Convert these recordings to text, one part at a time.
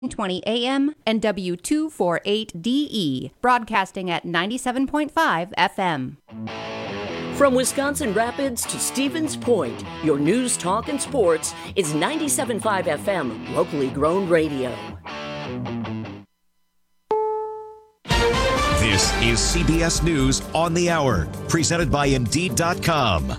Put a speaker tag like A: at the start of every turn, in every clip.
A: 20 AM and W248DE, broadcasting at 97.5 FM.
B: From Wisconsin Rapids to Stevens Point, your news, talk, and sports is 97.5 FM, locally grown radio.
C: This is CBS News on the Hour, presented by Indeed.com.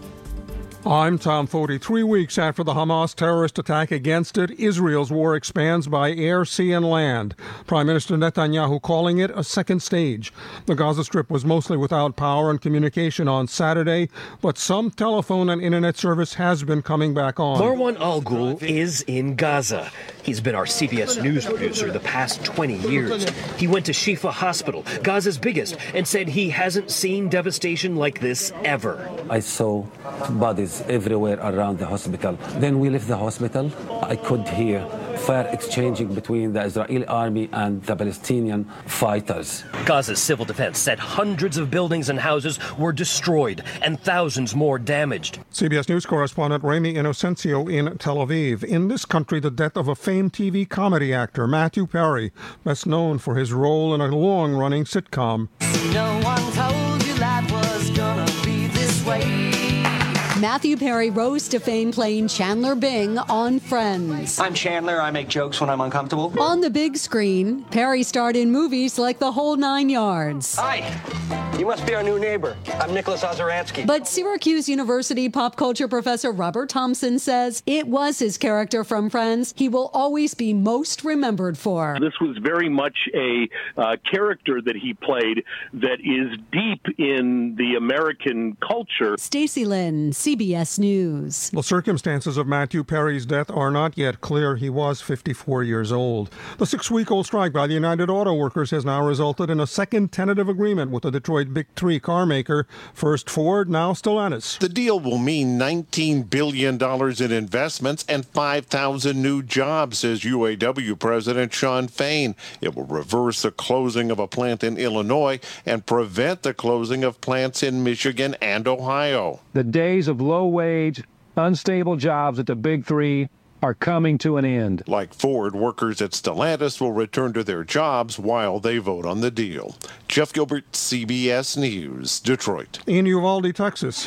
D: I'm Tom Foti. 3 weeks after the Hamas terrorist attack against it, Israel's war expands by air, sea, and land. Prime Minister Netanyahu calling it a second stage. The Gaza Strip was mostly without power and communication on Saturday, but some telephone and internet service has been coming back on.
E: Marwan Al-Ghul is in Gaza. He's been our CBS News producer the past 20 years. He went to Shifa Hospital, Gaza's biggest, and said he hasn't seen devastation like this ever.
F: I saw bodies everywhere around the hospital. Then we left the hospital. I could hear fire exchanging between the Israeli army and the Palestinian fighters.
E: Gaza's civil defense said hundreds of buildings and houses were destroyed and thousands more damaged.
D: CBS News correspondent Remy Inocencio in Tel Aviv. In this country, the death of a famed TV comedy actor, Matthew Perry, best known for his role in a long-running sitcom.
G: No one told you life was gonna be this way.
H: Matthew Perry rose to fame playing Chandler Bing on Friends.
I: I'm Chandler. I make jokes when I'm uncomfortable.
H: On the big screen, Perry starred in movies like The Whole Nine Yards.
I: Hi. You must be our new neighbor. I'm Nicholas Ozeransky.
H: But Syracuse University pop culture professor Robert Thompson says it was his character from Friends he will always be most remembered for.
J: This was very much a character that he played that is deep in the American culture.
H: Stacey Lynn, CBS News.
D: The circumstances of Matthew Perry's death are not yet clear. He was 54 years old. The 6-week-old strike by the United Auto Workers has now resulted in a second tentative agreement with the Detroit Big Three car maker, first Ford, now Stellantis.
K: The deal will mean $19 billion in investments and 5,000 new jobs, says UAW President Shawn Fain. It will reverse the closing of a plant in Illinois and prevent the closing of plants in Michigan and Ohio.
L: The days of low-wage, unstable jobs at the Big Three are coming to an end.
K: Like Ford, workers at Stellantis will return to their jobs while they vote on the deal. Jeff Gilbert, CBS News, Detroit.
D: In Uvalde, Texas.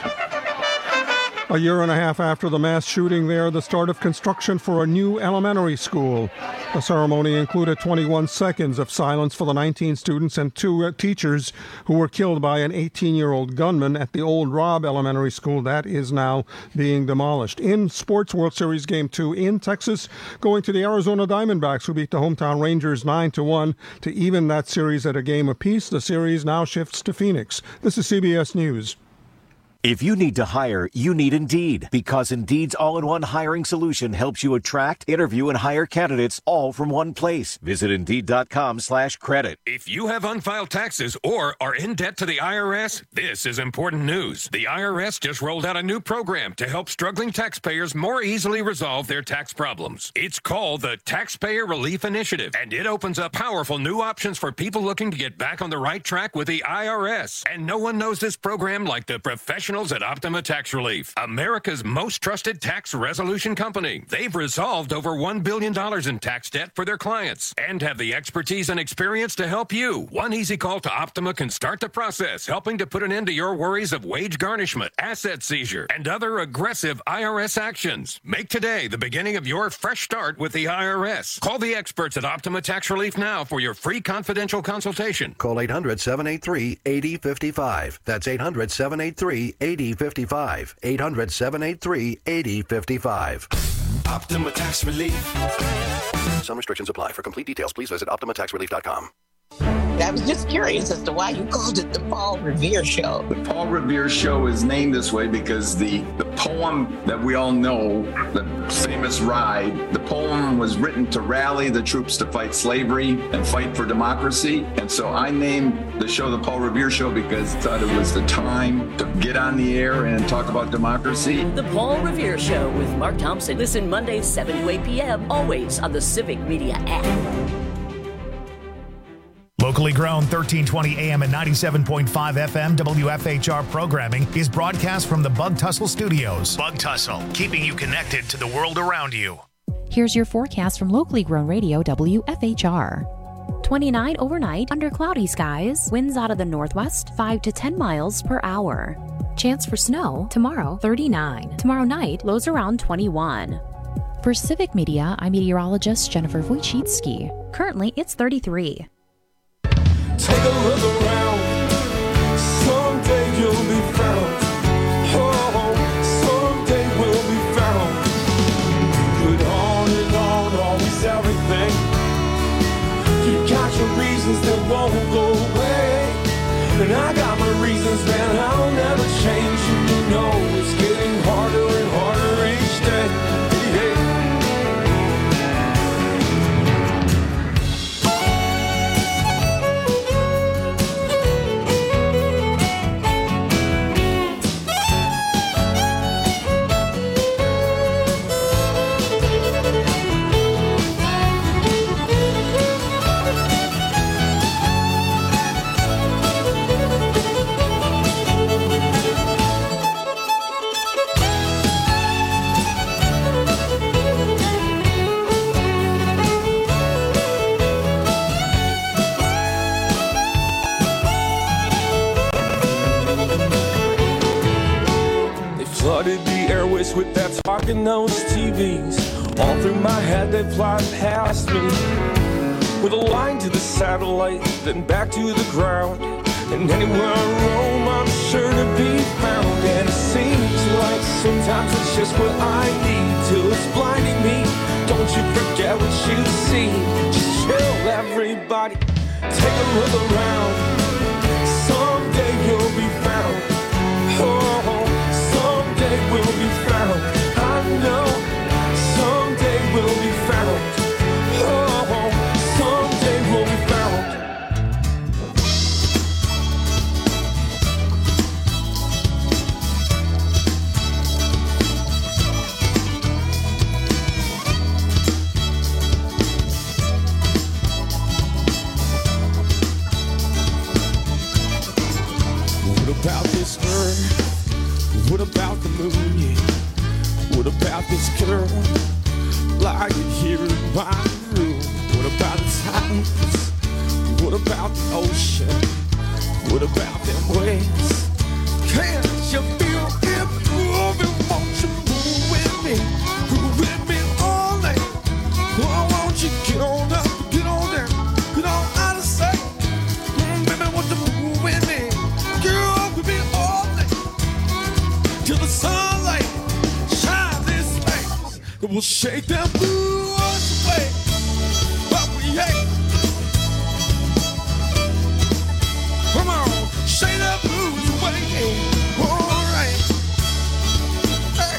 D: A year and a half after the mass shooting there, the start of construction for a new elementary school. The ceremony included 21 seconds of silence for the 19 students and 2 teachers who were killed by an 18-year-old gunman at the Old Robb Elementary School that is now being demolished. In Sports World Series Game 2 in Texas, going to the Arizona Diamondbacks, who beat the hometown Rangers 9-1 to even that series at a game apiece. The series now shifts to Phoenix. This is CBS News.
C: If you need to hire, you need Indeed, because Indeed's all-in-one hiring solution helps you attract, interview, and hire candidates all from one place. Visit Indeed.com/credit.
M: If you have unfiled taxes or are in debt to the IRS, this is important news. The IRS just rolled out a new program to help struggling taxpayers more easily resolve their tax problems. It's called the Taxpayer Relief Initiative, and it opens up powerful new options for people looking to get back on the right track with the IRS. And no one knows this program like the professionals at Optima Tax Relief, America's most trusted tax resolution company. They've resolved over $1 billion in tax debt for their clients and have the expertise and experience to help you. One easy call to Optima can start the process, helping to put an end to your worries of wage garnishment, asset seizure, and other aggressive IRS actions. Make today the beginning of your fresh start with the IRS. Call the experts at Optima Tax Relief now for your free confidential consultation.
N: Call 800-783-8055. That's 800-783-8055. 800-783-8055.
O: Optima Tax Relief.
N: Some restrictions apply. For complete details, please visit OptimaTaxRelief.com.
P: I was just curious as to why you called it the Paul Revere Show.
Q: The Paul Revere Show is named this way because the poem that we all know, the famous ride, the poem was written to rally the troops to fight slavery and fight for democracy. And so I named the show the Paul Revere Show because I thought it was the time to get on the air and talk about democracy.
B: The Paul Revere Show with Mark Thompson. Listen Mondays 7 to 8 p.m. always on the Civic Media app.
R: Locally grown 1320 AM and 97.5 FM WFHR programming is broadcast from the Bug Tussle Studios. Bug Tussle, keeping you connected to the world around you.
O: Here's your forecast from locally grown radio WFHR. 29 overnight under cloudy skies, winds out of the northwest 5 to 10 miles per hour. Chance for snow tomorrow 39. Tomorrow night lows around 21. For Civic Media, I'm meteorologist Jennifer Wojcicki. Currently it's 33.
S: Take a look around. Someday you'll be found. Oh, someday we'll be found. But on and on, always everything. You got your reasons that won't go away. And I got my reasons, man, I'll never change. You know it's getting harder and harder each day. Yeah. Flooded the airways with that talk in those TVs. All through my head they fly past me, with a line to the satellite, then back to the ground. And anywhere I roam, I'm sure to be found. And it seems like sometimes it's just what I need, till it's blinding me. Don't you forget what you see. Just chill, everybody, take a look around. Someday you'll be found. Oh, someday we'll be found. I know someday we'll be found. Oh, someday we'll be found. What about this earth? What about the moon? Yeah. What about this girl lying here in my room? What about the tides? What about the ocean? What about them waves? Can't you feel it moving? Won't you move with me? Move with me all night. Oh, won't you get on up, get on down, get on out of sight? Baby, won't you move with me? Girl, with me all night. Till the sunlight shine this place, it will shake them blues away. But we hate. Come on, shake them blues away. All right. Hey.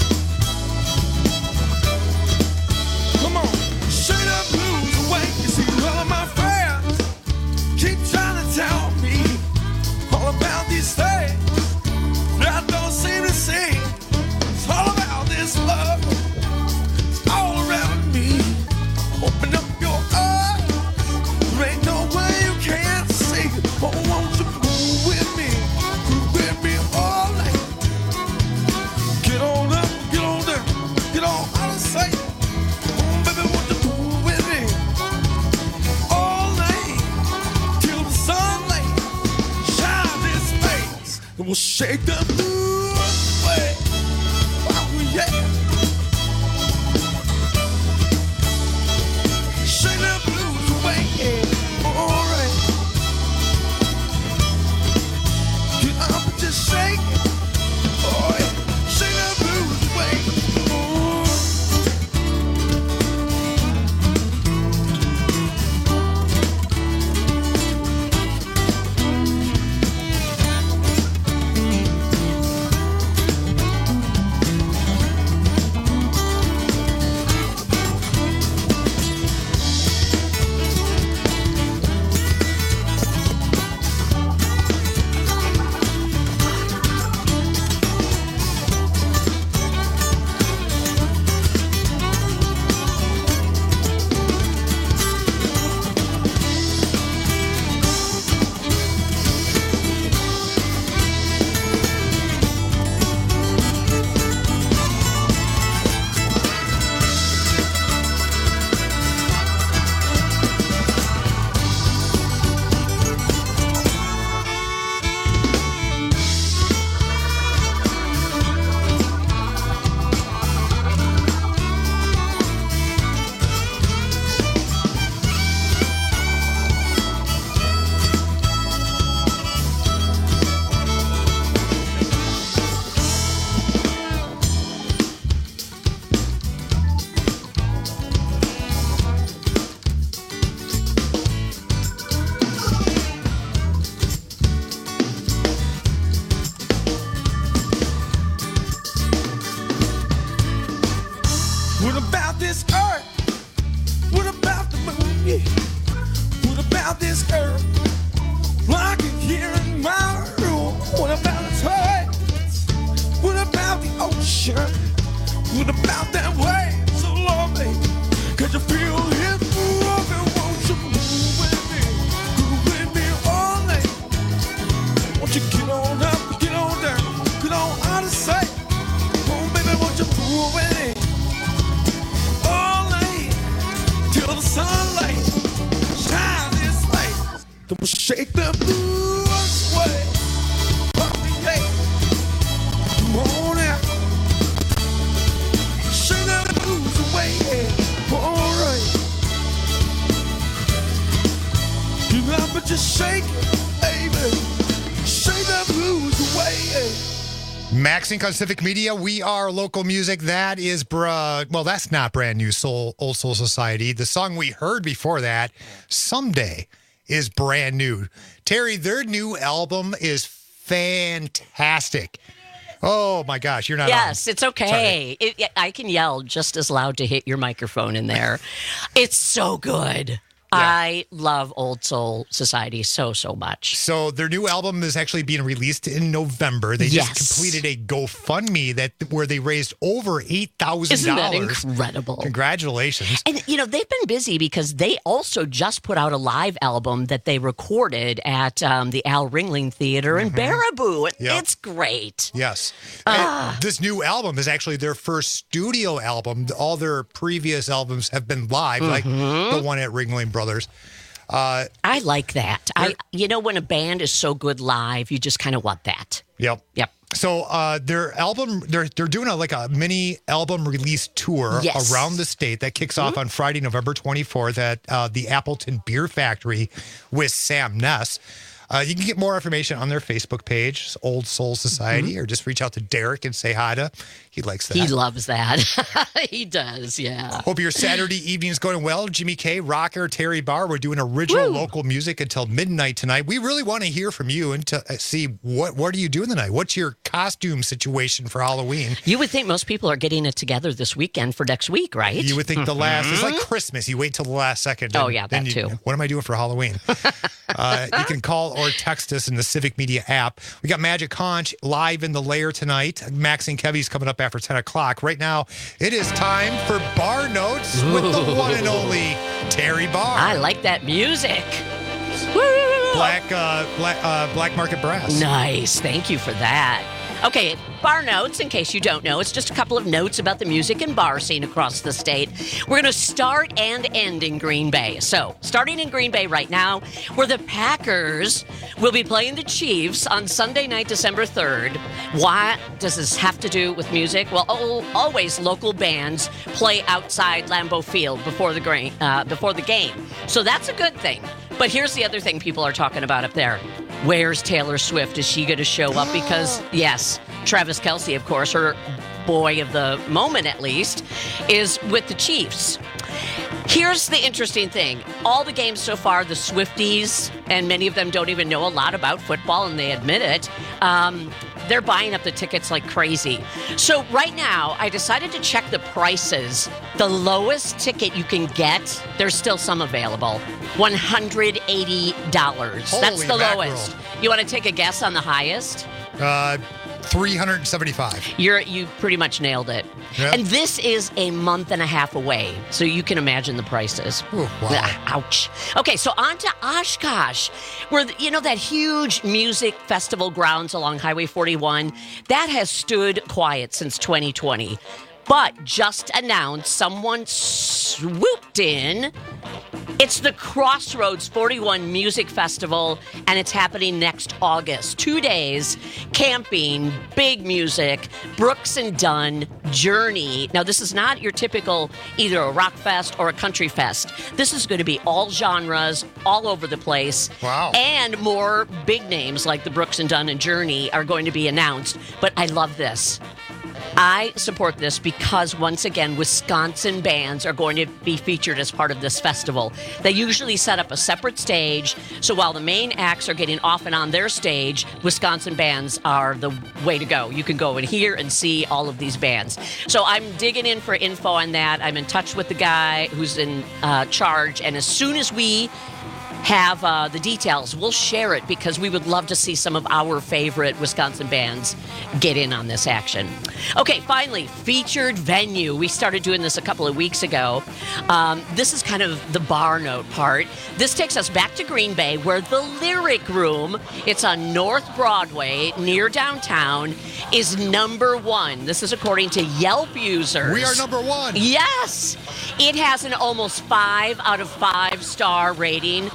S: Come on, shake them blues away. You see, all of my friends keep trying to tell me all about these things I don't seem to see. It's all about this love. It's all around me. Open up your eyes. There ain't no way you can't see. Oh, won't you move with me? Move with me all night. Get on up, get on down, get on out of sight. Oh, baby, won't you move with me? All night till the sunlight shine this face. It will shake the blues away. Oh, yeah. Shake the blues away. All right. Get up and just shake it. Oh, yeah. Shake the blues away. Come shake the blues away. Hey, come on out. Shake the blues away. All right. You know, but just shake it, baby. Shake the blues away.
T: Maxine on Civic Media. We are local music. That is, well, that's not brand new. Old Soul Society. The song we heard before that, Someday, is brand new. Terry, their new album is fantastic. Oh my gosh, you're not.
B: Yes,
T: on.
B: It's okay. I can yell just as loud to hit your microphone in there. It's so good. Yeah. I love Old Soul Society so much.
T: So their new album is actually being released in November. They just completed a GoFundMe where they raised over $8,000.
B: Isn't that incredible?
T: Congratulations.
B: And, they've been busy because they also just put out a live album that they recorded at the Al Ringling Theater in Baraboo.
T: Yep.
B: It's great.
T: Yes. This new album is actually their first studio album. All their previous albums have been live, like the one at Ringling Brothers.
B: I like that. When a band is so good live, you just kind of want that.
T: Yep. So their album, they're doing a mini album release tour around the state that kicks off on Friday, November 24th at the Appleton Beer Factory with Sam Ness. You can get more information on their Facebook page, Old Soul Society, or just reach out to Derek and say hi to. He likes that.
B: He loves that. He does, yeah.
T: Hope your Saturday evening is going well. Jimmy K, Rocker, Terry Barr, we're doing original local music until midnight tonight. We really want to hear from you and to see what are you doing tonight? What's your costume situation for Halloween?
B: You would think most people are getting it together this weekend for next week, right?
T: You would think the last, it's like Christmas. You wait till the last second.
B: Oh, yeah, that too.
T: What am I doing for Halloween? You can call or text us in the Civic Media app. We got Magic Conch live in the Lair tonight. Max and Kevy's coming up after 10 o'clock. Right now, it is time for Bar Notes with the one and only Terry Barr.
B: I like that music.
T: Black Market Brass.
B: Nice. Thank you for that. Okay, bar notes, in case you don't know, it's just a couple of notes about the music and bar scene across the state. We're going to start and end in Green Bay. So, starting in Green Bay right now, where the Packers will be playing the Chiefs on Sunday night, December 3rd. What does this have to do with music? Well, always local bands play outside Lambeau Field before the game. So that's a good thing. But here's the other thing people are talking about up there. Where's Taylor Swift? Is she going to show up? Because, yes, Travis Kelce, of course, her boy of the moment at least, is with the Chiefs. Here's the interesting thing. All the games so far, the Swifties, and many of them don't even know a lot about football, and they admit it, they're buying up the tickets like crazy. So right now, I decided to check the prices. The lowest ticket you can get, there's still some available, $180. That's the lowest. You want to take a guess on the highest?
T: $375.
B: You pretty much nailed it. Yep. And this is a month and a half away, so you can imagine the prices.
T: Ooh, wow.
B: Ouch. Okay, so on to Oshkosh, where, that huge music festival grounds along Highway 41, that has stood quiet since 2020. But just announced, someone swooped in. It's the Crossroads 41 Music Festival, and it's happening next August. 2 days, camping, big music, Brooks and Dunn, Journey. Now, this is not your typical either a rock fest or a country fest. This is going to be all genres, all over the place.
T: Wow.
B: And more big names like the Brooks and Dunn and Journey are going to be announced. But I love this. I support this because, once again, Wisconsin bands are going to be featured as part of this festival. They usually set up a separate stage, so while the main acts are getting off and on their stage, Wisconsin bands are the way to go. You can go and hear and see all of these bands. So I'm digging in for info on that. I'm in touch with the guy who's in charge, and as soon as we have the details, we'll share it because we would love to see some of our favorite Wisconsin bands get in on this action. Okay, finally, featured venue. We started doing this a couple of weeks ago. This is kind of the bar note part. This takes us back to Green Bay, where the Lyric Room, it's on North Broadway near downtown, is number one. This is according to Yelp users.
T: We are number one.
B: Yes. It has an almost 5 out of 5 star rating.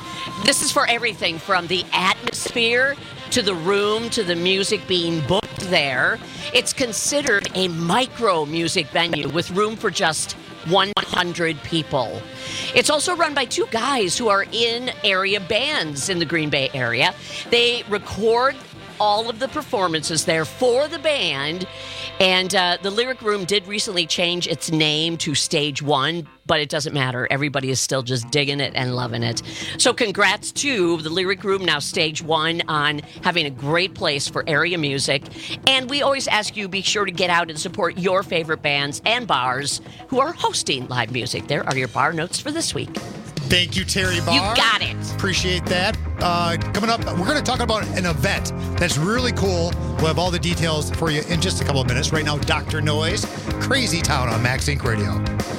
B: This is for everything from the atmosphere to the room to the music being booked there. It's considered a micro music venue with room for just 100 people. It's also run by two guys who are in area bands in the Green Bay area. They record all of the performances there for the band. And the Lyric Room did recently change its name to Stage One, but it doesn't matter. Everybody is still just digging it and loving it. So congrats to the Lyric Room, now Stage One, on having a great place for area music. And we always ask you, be sure to get out and support your favorite bands and bars who are hosting live music. There are your bar notes for this week.
T: Thank you, Terry Barr.
B: You got it.
T: Appreciate that. Coming up, we're going to talk about an event that's really cool. We'll have all the details for you in just a couple of minutes. Right now, Dr. Noise, Crazy Town on Max Inc. Radio.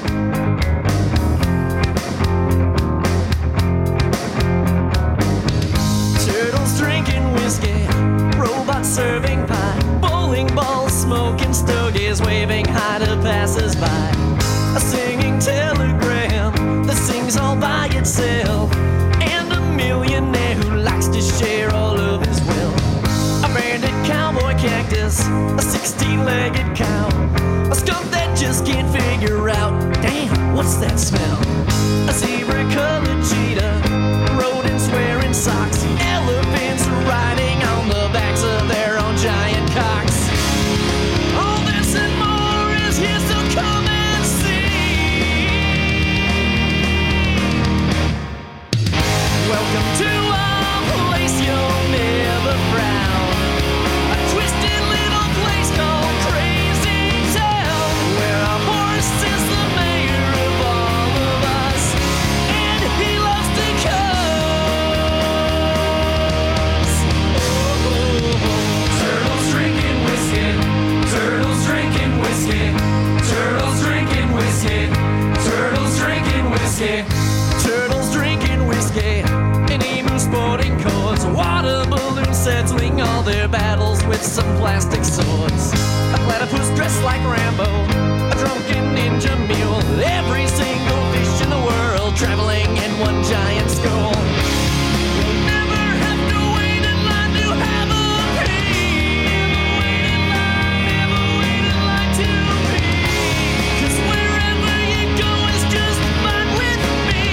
G: Turtles drinking whiskey, robots serving pie, bowling balls smoking stogies, waving hi to passers-by. A singing telegram that sings all by itself, and a millionaire who likes to share all of his wealth. A bandit cowboy cactus, a 16-legged cow, a skunk that just can't figure out, damn, what's that smell? A zebra-colored cheetah, rodents wearing socks, elephants riding on the backs of their own giant cocks. All this and more is here, so come and see. Welcome to a place you'll never frown, a twisted little place called Crazy Town, where a horse is the mayor of all of us, and he loves to cuss. Turtles drinking whiskey, turtles drinking whiskey, turtles drinking whiskey, turtles drinking whiskey, turtles drinking whiskey, and even sporting codes, water balloons settling all their battles with some plastic swords. A platypus dressed like Rambo, a drunken ninja mule, every single fish in the world traveling in one giant school. You'll never have to wait in line to have a pee. Never wait in line to pee. 'Cause wherever you go is just fine with me.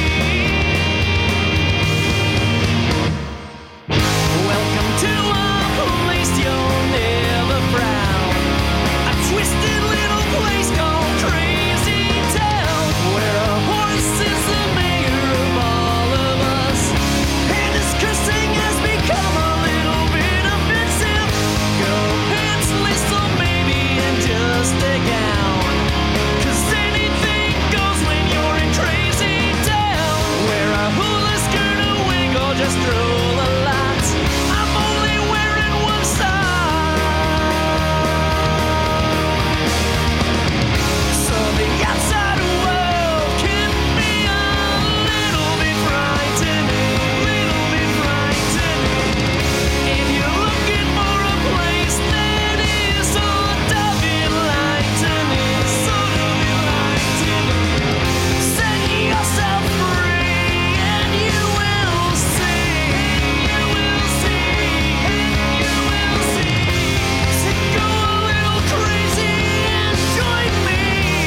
G: Welcome to a place you'll never frown, a twisted little place called Crazy Town, where a horse is the mayor of all of us, and his cursing has become a little bit offensive. Go pantsless or maybe in just a gown, 'cause anything goes when you're in Crazy Town, where a hula skirt, a wig, or just drool a lot. I'm only wearing one side, so the outside world can be a little bit frightening, little bit frightening. If you're looking for a place that is sort of enlightening, sort of enlightening, set yourself free and you will see, you will see, you will see. So go a little crazy and join me.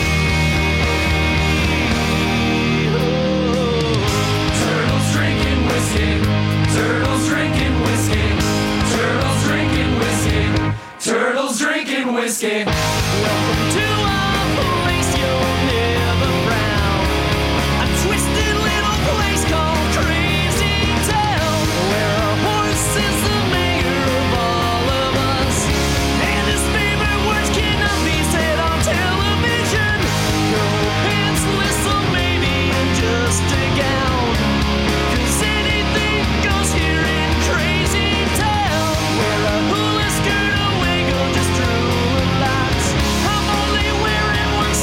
G: Turtles drinking whiskey, turtles drinking whiskey, turtles drinking whiskey, turtles drinking whiskey. Welcome to a place you'll never frown, a twisted little place called Crazy Town, where a horse is the mayor of all of us, and his favorite words cannot be said on television. Go pantsless or maybe in just a gown, 'cause anything goes here in Crazy Town, where a hula skirt, a wig, or just drool a lot. I'm only wearing one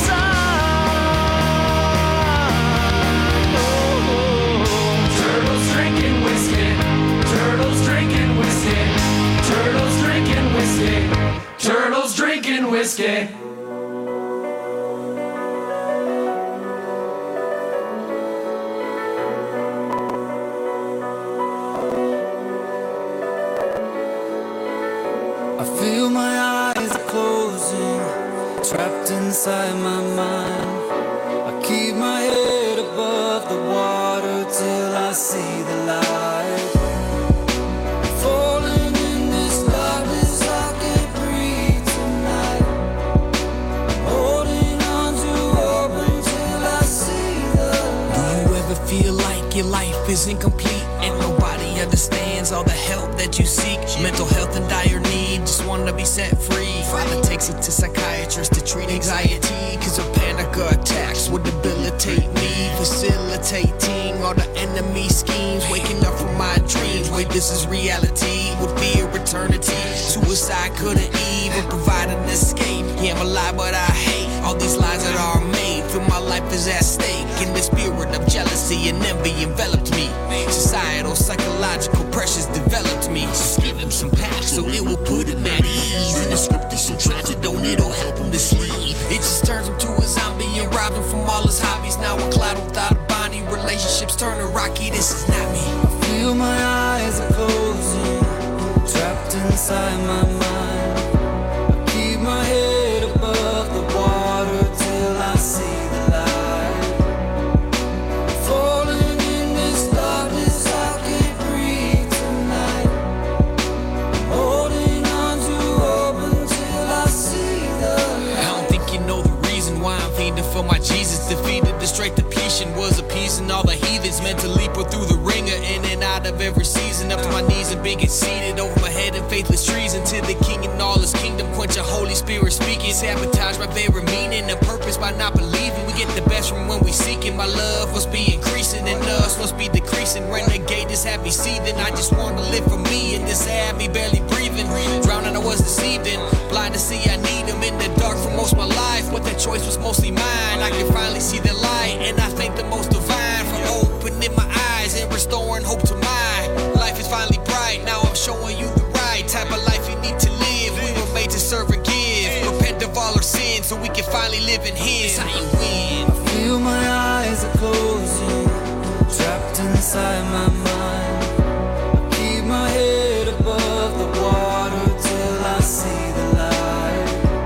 G: side. Turtles drinking whiskey, turtles drinking whiskey, turtles drinking whiskey, turtles drinking whiskey. inside my mind. I keep my head above the water till I see the light. Falling in this darkness, I can't breathe tonight. I'm holding on to hope until I see the light.
U: Do you ever feel like your life is incomplete and nobody understands all the help that you seek? Mental health in dire need, just wanna be set free. Father takes it to psychiatrists to treat anxiety, cause a panic attacks would debilitate me. Facilitating all the enemy schemes, waking up from my dreams. Wait, this is reality, with fear eternity. Suicide couldn't even provide an escape. Yeah, I'm alive but I hate all these lies that are made. Feel my life is at stake, in the spirit of jealousy and envy enveloped me. Societal, psychological pressures developed me. Just give him some packs so it will put him at ease. And the script is so tragic, don't it'll help him to sleep. It just turns him to a zombie and robs him from all his hobbies. Now a cloud without a body, relationships turning rocky, this is not me.
G: I feel my eyes are closing, trapped inside my mind. I keep my head above the water till I see the light. Falling in this darkness, I can't breathe tonight. I'm holding on to hope until I see the light.
U: I don't think you know the reason why I'm fiending for my Jesus. Defeated the straight depletion, was appeasing all the heathens. Meant to leap her through the ringer, in and out of every season. Up to my knees and being seated over my head in faithless treason. To the king and all his kingdom, quench a Holy Spirit speaking. Sabotage my very meaning and purpose by not believing. We get the best from when we seek it. My love must be increasing and us must be decreasing. Renegade this happy seething. I just want to live for me and this had me barely breathing. Drowning I was deceived in, blind to see I need him in the dark for most of my life. But that choice was mostly mine. I can finally see the light and I thank the most divine for opening my eyes and restoring hope to mine. Life is finally bright, now I'm showing you the right type of life you need to live. We were made to serve and give, repent of all our sins so we can finally live in his. How you win?
G: I feel my eyes are closing, trapped inside my mind. I keep my head above the water till I see the light.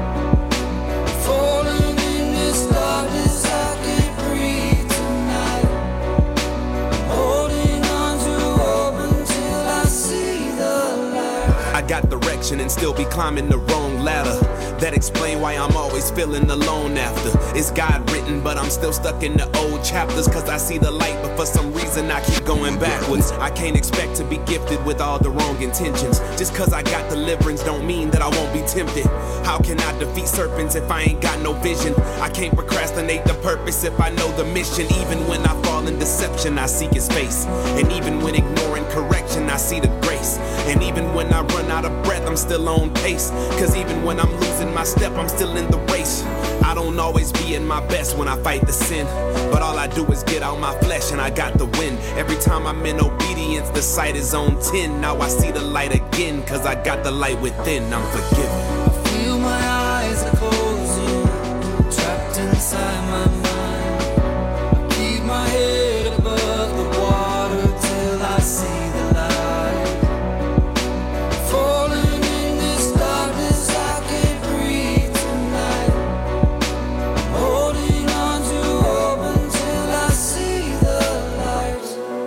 G: Falling in this darkness, I can't breathe tonight. I'm holding on to hope until I see the light.
V: I got direction and still be climbing the wrong ladder. That explain why I'm always feeling alone after. It's God written, but I'm still stuck in the old chapters. Cause I see the light, but for some reason I keep going backwards. I can't expect to be gifted with all the wrong intentions. Just cause I got deliverance don't mean that I won't be tempted. How can I defeat serpents if I ain't got no vision? I can't procrastinate the purpose if I know the mission. Even when I fall in deception, I seek his face. And even when ignoring correction, I see the grace. And even when I run out of breath, I'm still on pace. Cause even when I'm losing my step, I'm still in the race. I don't always be in my best when I fight the sin, but all I do is get out my flesh and I got the win. Every time I'm in obedience, the sight is on 10. Now I see the light again, cause I got the light within. I'm forgiven.
G: I feel my eyes are closing, trapped inside my mind. I keep my head above the water till I see the light. Falling in this darkness, I can't breathe tonight. I'm holding on to hope until I see the light.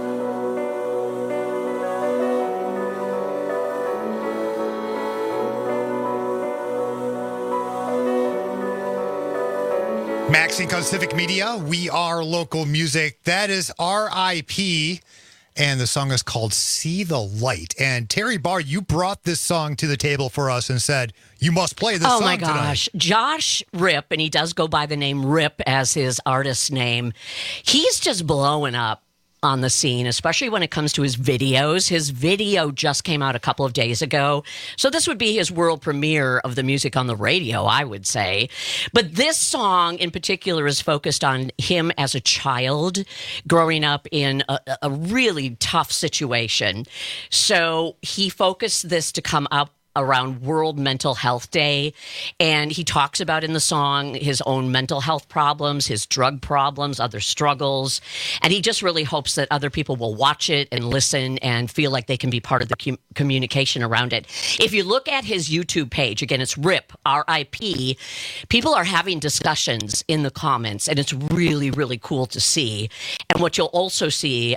T: Maxine Coast Civic Media, we are local music. That is R.I.P. And the song is called See the Light. And Terry Barr, you brought this song to the table for us and said, you must play this song tonight. Oh, my gosh.
B: Josh Rip, and he does go by the name Rip as his artist name, he's just blowing up on the scene, especially when it comes to his videos. His video just came out a couple of days ago. So this would be his world premiere of the music on the radio, I would say. But this song in particular is focused on him as a child growing up in a really tough situation. So he focused this to come up around World Mental Health Day. And he talks about in the song his own mental health problems, his drug problems, other struggles. And he just really hopes that other people will watch it and listen and feel like they can be part of the communication around it. If you look at his YouTube page, again, it's RIP, R-I-P, people are having discussions in the comments, and it's really, really cool to see. And what you'll also see,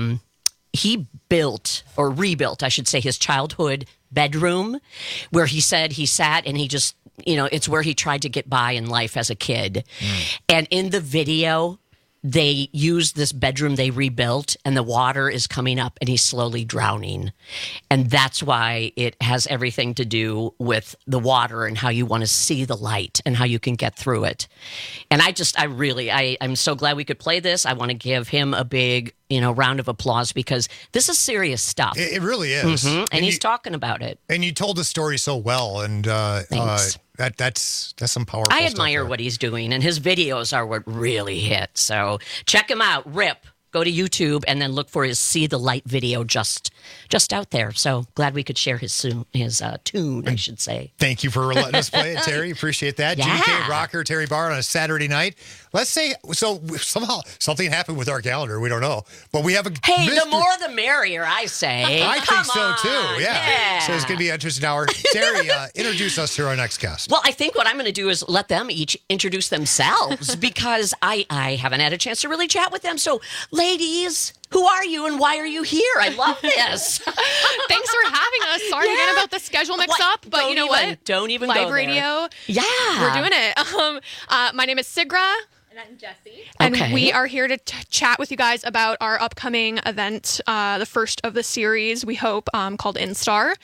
B: he built, or rebuilt, I should say, his childhood bedroom, where he said he sat and he just, it's where he tried to get by in life as a kid. And in the video, they used this bedroom they rebuilt, and the water is coming up and he's slowly drowning. And that's why it has everything to do with the water and how you want to see the light and how you can get through it. And I'm so glad we could play this. I want to give him a big, round of applause, because this is serious stuff.
T: It really is.
B: Mm-hmm. And he's talking about it.
T: And you told the story so well. And
B: Thanks.
T: That's some powerful
B: I
T: stuff
B: admire
T: there.
B: what he's doing, and his videos are what really hit. So check him out, RIP. Go to YouTube and then look for his See the Light video just out there. So glad we could share his tune, I should say.
T: Thank you for letting us play it, Terry. Appreciate that.
B: Yeah.
T: GK Rocker, Terry Barr on a Saturday night. Let's say, so somehow something happened with our calendar. We don't know. But we have a...
B: Hey, the more the merrier, I say.
T: I think so, too. Yeah. So it's going to be an interesting hour. Terry, introduce us to our next guest.
B: Well, I think what I'm going to do is let them each introduce themselves, because I haven't had a chance to really chat with them. So, ladies, who are you and why are you here? I love this.
A: Thanks for having us. Sorry again about the schedule mix-up, but you know what?
B: Don't even
A: Live
B: go there.
A: radio.
B: Yeah.
A: We're doing it. My name is Sigra.
F: And I'm Jessie.
A: And we are here to chat with you guys about our upcoming event, the first of the series, we hope, called Instar.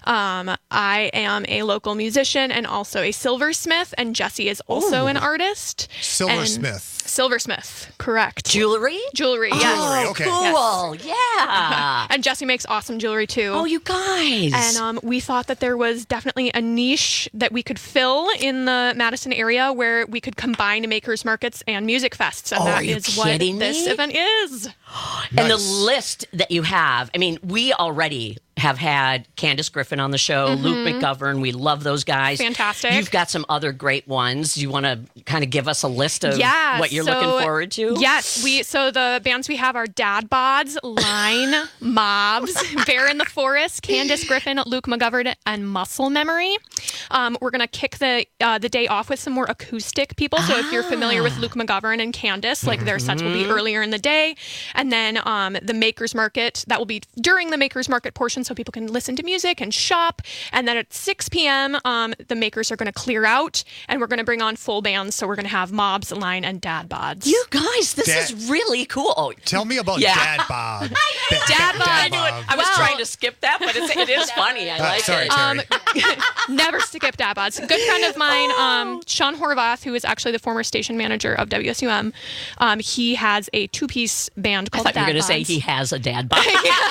A: I am a local musician and also a silversmith, and Jessie is also an artist. Silversmith, correct.
B: Jewelry?
A: Jewelry,
B: Oh,
A: yes.
T: okay.
B: Cool, yeah.
A: And Jessie makes awesome jewelry too.
B: Oh, you guys.
A: And we thought that there was definitely a niche that we could fill in the Madison area where we could combine makers markets and music fests. And that is what this event is.
B: And the list that you have, I mean, we already have had Candace Griffin on the show, Luke McGovern. We love those guys.
A: Fantastic.
B: You've got some other great ones. You want to kind of give us a list of what you're looking forward to?
A: Yes. So the bands we have are Dad Bods, Line, Mobs, Bear in the Forest, Candace Griffin, Luke McGovern, and Muscle Memory. We're going to kick the day off with some more acoustic people. So if you're familiar with Luke McGovern and Candace, their sets will be earlier in the day. And then the Makers Market, that will be during the Makers Market portion, so people can listen to music and shop. And then at 6 p.m., the Makers are going to clear out, and we're going to bring on full bands. So we're going to have Mobs, Line, and Dad Bods.
B: You guys, this is really cool.
T: Tell me about Dad Bod.
B: Dad Bod. I was trying to skip that, but it is funny. I like
T: sorry,
B: it.
T: Terry.
A: Never skip Dad Bods. A good friend of mine, Sean Horvath, who is actually the former station manager of WSUM, he has a two-piece band called
B: I thought you were going to say he has a dad bod.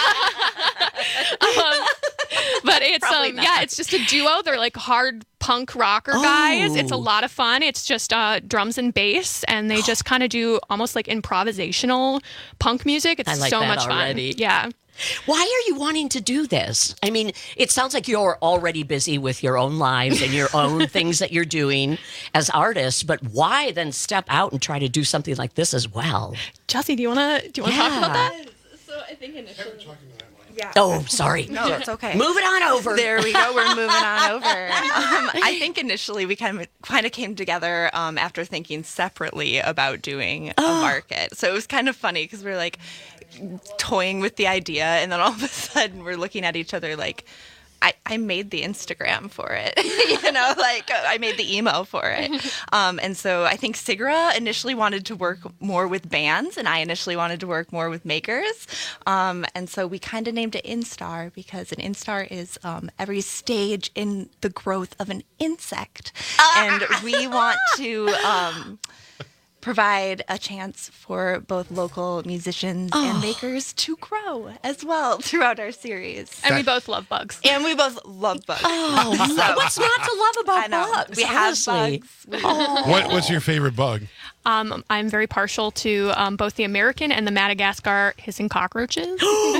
A: But it's it's just a duo. They're like hard punk rocker guys. It's a lot of fun. It's just drums and bass, and they just kind of do almost like improvisational punk music. It's
B: I like
A: so
B: that
A: much
B: already.
A: fun. Yeah.
B: Why are you wanting to do this? I mean, it sounds like you're already busy with your own lives and your own things that you're doing as artists, but why then step out and try to do something like this as well?
A: Jessie, do you want to talk about that?
F: So I think initially...
B: Yeah. Oh, sorry.
F: No, it's okay.
B: Move it on over.
F: There we go. We're moving on over. I think initially we kind of came together after thinking separately about doing a market. So it was kind of funny because we were like toying with the idea, and then all of a sudden we're looking at each other like, I made the Instagram for it, I made the email for it. And so I think Sigra initially wanted to work more with bands, and I initially wanted to work more with makers. And so we kind of named it Instar, because an Instar is every stage in the growth of an insect. And we want to provide a chance for both local musicians and makers to grow as well throughout our series.
A: And we both love bugs.
F: And we both love bugs.
B: Oh, what's not to love about bugs?
F: We
B: honestly.
F: have bugs.
E: What's your favorite bug?
A: I'm very partial to both the American and the Madagascar hissing cockroaches.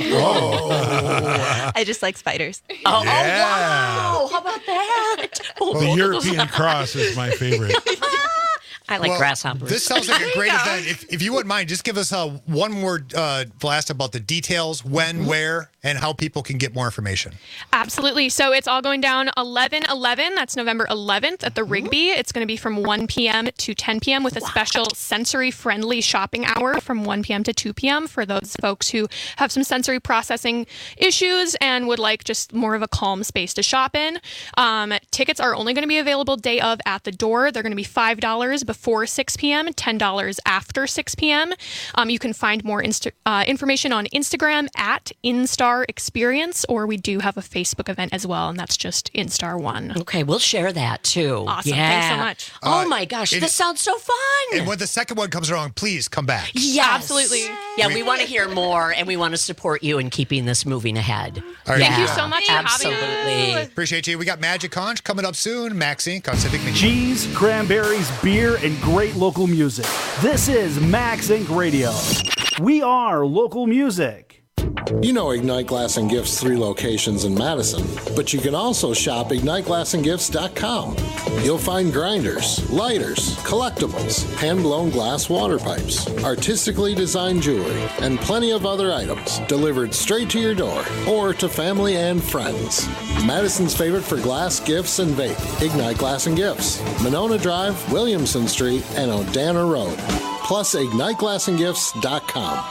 F: I just like spiders.
B: Oh, wow. How about that?
E: The European cross is my favorite.
B: I like grasshoppers.
T: This sounds like a great event. If you wouldn't mind, just give us one more blast about the details, when, where, and how people can get more information.
A: Absolutely. So it's all going down 11/11. That's November 11th at the Rigby. It's going to be from 1 p.m. to 10 p.m. with a special sensory-friendly shopping hour from 1 p.m. to 2 p.m. for those folks who have some sensory processing issues and would like just more of a calm space to shop in. Tickets are only going to be available day of at the door. They're going to be $5 before 6 p.m., $10 after 6 p.m. You can find more information on Instagram at InStar Experience, or we do have a Facebook event as well, and that's just InStar1.
B: Okay, we'll share that too.
A: Awesome.
B: Yeah.
A: Thanks so much.
B: Oh my gosh, this sounds so fun.
T: And when the second one comes around, please come back.
B: Yes.
A: Absolutely.
B: Yeah, we want to hear more, and we want to support you in keeping this moving ahead.
T: All right.
A: Thank you so much for having us.
B: Absolutely.
T: Appreciate you. We got Magic Conch coming up soon. Max Inc. on Civic Media.
I: Cheese, cranberries, beer, and great local music. This is Max Inc. Radio. We are local music.
W: You know Ignite Glass and Gifts' 3 locations in Madison, but you can also shop IgniteGlassandGifts.com. You'll find grinders, lighters, collectibles, hand-blown glass water pipes, artistically designed jewelry, and plenty of other items delivered straight to your door or to family and friends. Madison's favorite for glass, gifts, and vape, Ignite Glass and Gifts, Monona Drive, Williamson Street, and Odana Road. Plus, IgniteGlassandGifts.com.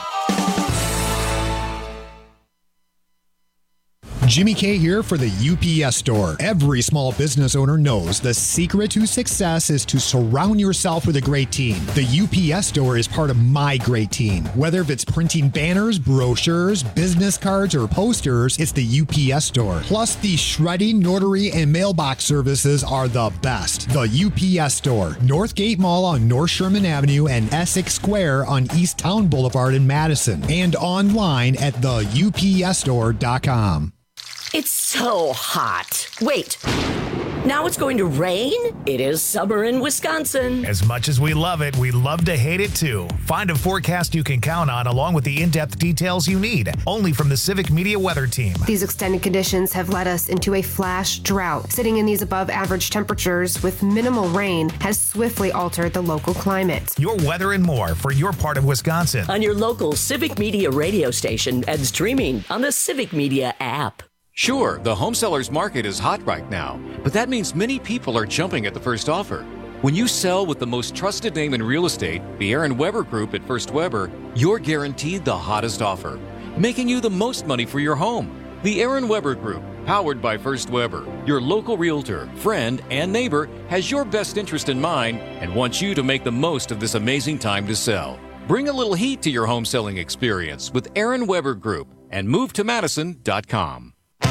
T: Jimmy K here for the UPS Store. Every small business owner knows the secret to success is to surround yourself with a great team. The UPS Store is part of my great team. Whether it's printing banners, brochures, business cards, or posters, it's the UPS Store. Plus, the shredding, notary, and mailbox services are the best. The UPS Store, Northgate Mall on North Sherman Avenue and Essex Square on East Town Boulevard in Madison, and online at theupsstore.com.
B: It's so hot. Wait. Now it's going to rain? It is summer in Wisconsin.
R: As much as we love it, we love to hate it too. Find a forecast you can count on along with the in-depth details you need. Only from the Civic Media Weather Team.
X: These extended conditions have led us into a flash drought. Sitting in these above average temperatures with minimal rain has swiftly altered the local climate.
R: Your weather and more for your part of Wisconsin.
B: On your local Civic Media radio station and streaming on the Civic Media app.
Y: Sure, the home seller's market is hot right now, but that means many people are jumping at the first offer. When you sell with the most trusted name in real estate, the Aaron Weber Group at First Weber, you're guaranteed the hottest offer, making you the most money for your home. The Aaron Weber Group, powered by First Weber, your local realtor, friend, and neighbor, has your best interest in mind and wants you to make the most of this amazing time to sell. Bring a little heat to your home selling experience with Aaron Weber Group and MoveToMadison.com.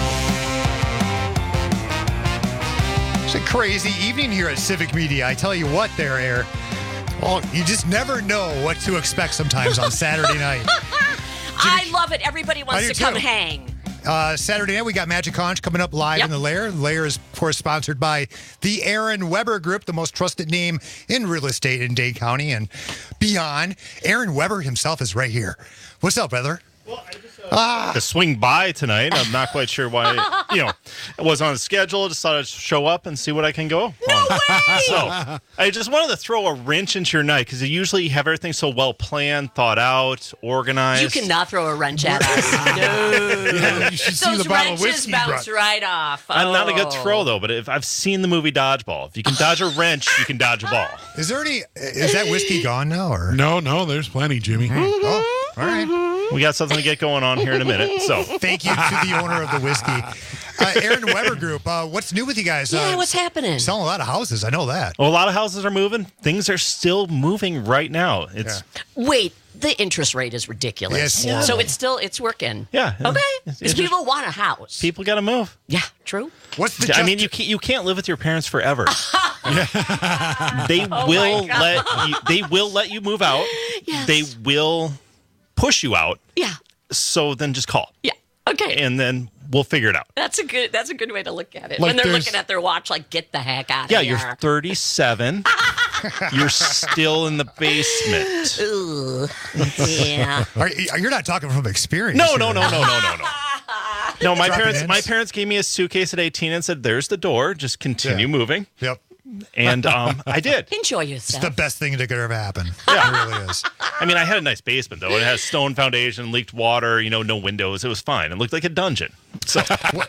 T: It's a crazy evening here at Civic Media. I tell you what there, Air. Well, you just never know what to expect sometimes on Saturday night.
B: I love it. Everybody wants to come hang.
T: Saturday night, we got Magic Conch coming up live in the Lair. The Lair is, of course, sponsored by the Aaron Weber Group, the most trusted name in real estate in Dade County and beyond. Aaron Weber himself is right here. What's up, brother?
Z: Well, I just to swing by tonight. I'm not quite sure why, it was on the schedule. Just thought I'd show up and see what I can go.
B: No way!
Z: So I just wanted to throw a wrench into your night because you usually have everything so well planned, thought out, organized.
B: You cannot throw a wrench at us. No.
Z: You should see
B: Those
Z: the bottle of
B: wrenches
Z: whiskey
B: bounce right off.
Z: I'm not a good throw, though, but if I've seen the movie Dodgeball. If you can dodge a wrench, you can dodge a ball.
T: Is that whiskey gone now? Or
E: No, there's plenty, Jimmy.
T: Oh, all right.
Z: We got something to get going on here in a minute. So
T: thank you to the owner of the whiskey. Aaron Weber Group, what's new with you guys?
B: Yeah, what's happening?
T: Selling a lot of houses, I know that.
Z: Well, a lot of houses are moving. Things are still moving right now.
B: Wait, the interest rate is ridiculous.
Z: Yes.
B: So it's working.
Z: Yeah.
B: Okay. Because people want a house.
Z: People got to move.
B: Yeah, true.
Z: I mean, you can't live with your parents forever. They will let you move out.
B: Yes.
Z: They will push you out.
B: Yeah.
Z: So then just call.
B: Yeah. Okay.
Z: And then we'll figure it out.
B: That's a good way to look at it.
Z: Like
B: when they're
Z: there's-
B: looking at their watch, like, get the heck out of
Z: Yeah,
B: here.
Z: you're 37. You're still in the basement.
B: Ugh. Yeah.
T: You're not talking from experience.
Z: No.
T: here.
Z: No, my
T: Dropping
Z: parents
T: hints?
Z: gave me a suitcase at 18 and said, "There's the door. Just continue moving."
T: Yep.
Z: And I did.
B: Enjoy
T: It's
B: yourself.
T: the best thing that could ever happen.
Z: Yeah.
T: It really is.
Z: I mean, I had a nice basement though. It has stone foundation, leaked water, no windows. It was fine. It looked like a dungeon. So,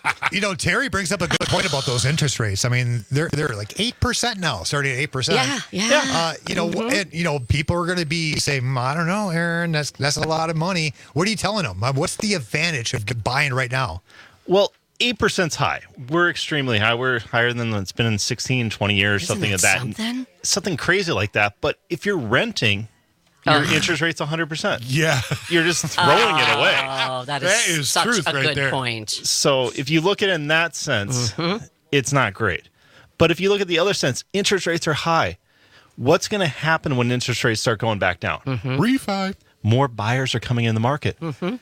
T: Terry brings up a good point about those interest rates. I mean, they're like 8% now, starting at 8%.
B: Yeah.
T: And, people are going to be saying, I don't know, Aaron, that's a lot of money. What are you telling them? What's the advantage of buying right now?
Z: well, 8%'s high. We're extremely high. We're higher than it's been in 16, 20 years,
B: Isn't
Z: something
B: it
Z: like that.
B: something?
Z: Something crazy like that. But if you're renting, your interest rate's 100%.
E: Yeah.
Z: You're just throwing it away.
B: Oh, that is such
E: truth
B: a
E: right
B: good
E: there.
B: point.
Z: So if you look at it in that sense, it's not great. But if you look at the other sense, interest rates are high. What's going to happen when interest rates start going back down?
E: Refi.
Z: More buyers are coming in the market.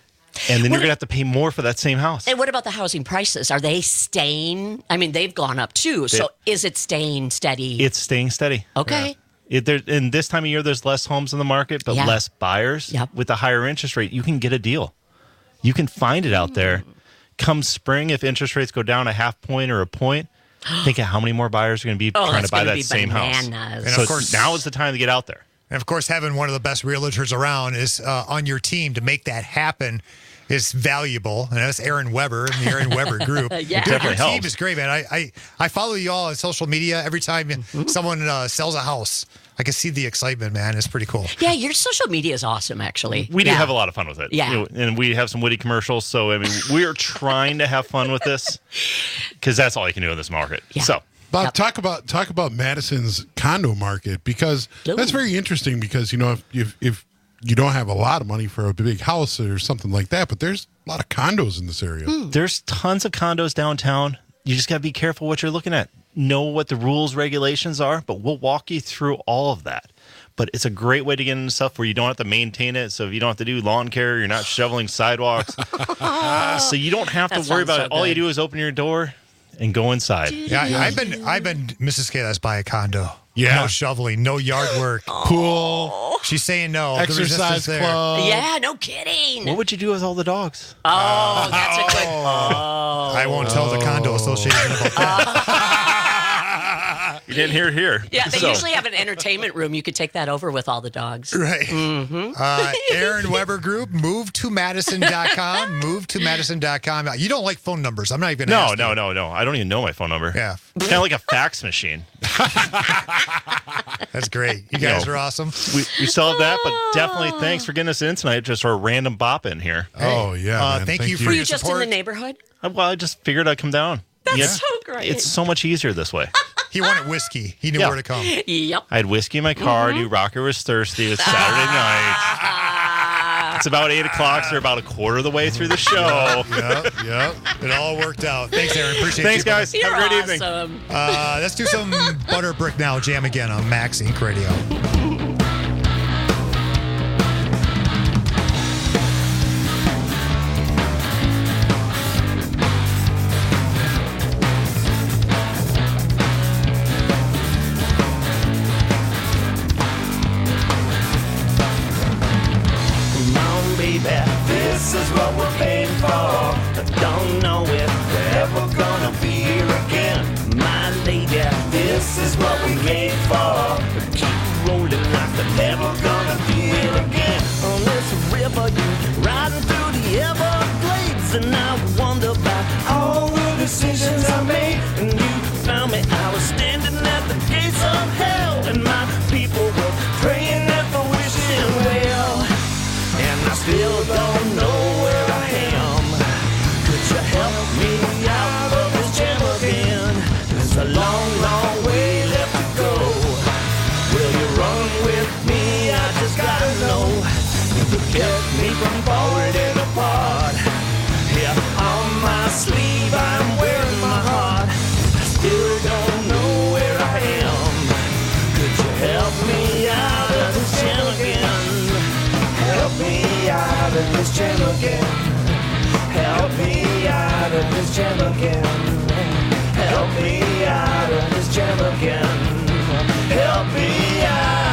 Z: And then you're going to have to pay more for that same house.
B: And what about the housing prices? Are they staying? I mean, they've gone up too. So is it staying steady?
Z: It's staying steady.
B: Okay.
Z: In this time of year, there's less homes in the market, but less buyers.
B: Yep.
Z: With the higher interest rate, you can get a deal. You can find it out there. Come spring, if interest rates go down a half point or a point, think of how many more buyers are going to be trying to buy that same house.
B: bananas.
T: And
Z: So
T: of course,
Z: now is the time to get out there.
T: And of course, having one of the best realtors around is on your team to make that happen is valuable. And that's Aaron Weber and the Aaron Weber Group.
B: Yeah.
T: Dude, your
Z: Definitely
T: team
Z: helps.
T: is great, man. I follow you all on social media. Every time someone sells a house, I can see the excitement, man. It's pretty cool.
B: Yeah, your social media is awesome, actually.
Z: We do have a lot of fun with it.
B: Yeah.
Z: And we have some witty commercials. So, I mean, we're trying to have fun with this because that's all you can do in this market.
B: Yeah.
Z: So,
E: Bob, talk about Madison's condo market, because that's very interesting, because if you don't have a lot of money for a big house or something like that, but there's a lot of condos in this area.
Z: there's tons of condos downtown. You just got to be careful what you're looking at. Know what the rules, regulations are, but we'll walk you through all of that. But it's a great way to get into stuff where you don't have to maintain it. So if you don't have to do lawn care, you're not shoveling sidewalks. So you don't have
B: That
Z: to worry
B: sounds
Z: about
B: so
Z: it. All you
B: good.
Z: do is open your door and go inside.
T: Yeah, I've been Mrs. K. Let's buy a condo.
E: Yeah.
T: No shoveling, no yard work.
E: Pool,
T: She's saying no. The
E: exercise
T: resistance there.
E: club.
B: Yeah, no kidding.
Z: What would you do with all the dogs?
B: Oh, that's a good.
T: I won't tell the condo association about that.
Z: You didn't hear it here.
B: Yeah, they
Z: So-
B: usually have an entertainment room. You could take that over with all the dogs.
T: Right. Aaron Weber Group, MoveToMadison.com. MoveToMadison.com. You don't like phone numbers. I'm not even
Z: No.
T: asking.
Z: I don't even know my phone number.
T: Yeah.
Z: Kind of like a fax machine.
T: That's great. You guys are awesome.
Z: We still have that, but definitely thanks for getting us in tonight. Just for a random bop in here.
E: Oh, yeah. man.
T: thank you
B: Were
T: for
B: you
T: your
B: just in
T: support.
B: the neighborhood?
Z: Well, I just figured I'd come down.
B: That's so great.
Z: It's so much easier this way.
T: He wanted whiskey. He knew
Z: Yeah.
T: where to come.
B: Yep.
Z: I had whiskey in my car. Knew Rocker was thirsty. It was Saturday night. It's about 8 o'clock, so we're about a quarter of the way through the show.
T: Yep. It all worked out. Thanks, Aaron. Appreciate
Z: Thanks,
T: you.
Z: guys.
B: You're
Z: Have a great evening.
B: awesome.
T: Let's do some Butter Brick Now Jam again on Max Inc. Radio.
G: Come on, baby, this is what we're paying for. I don't know if we're ever gonna be here again. My lady, this is what we made for. Keep rolling like we're never gonna be here again. On this river, you riding through the Everglades, and I wonder about all the decisions I made. And you found me, I was standing at the gates of hell, and my people were praying and for wishing well. And I still don't know where I am. Could you help me out of this jam again? There's a long, long way left to go. Will you run with me? I just gotta know. You could get me from falling apart. Here on my sleeve, I'm wearing my this jam again. Help me out of this jam again. Help me out of this jam again. Help me out.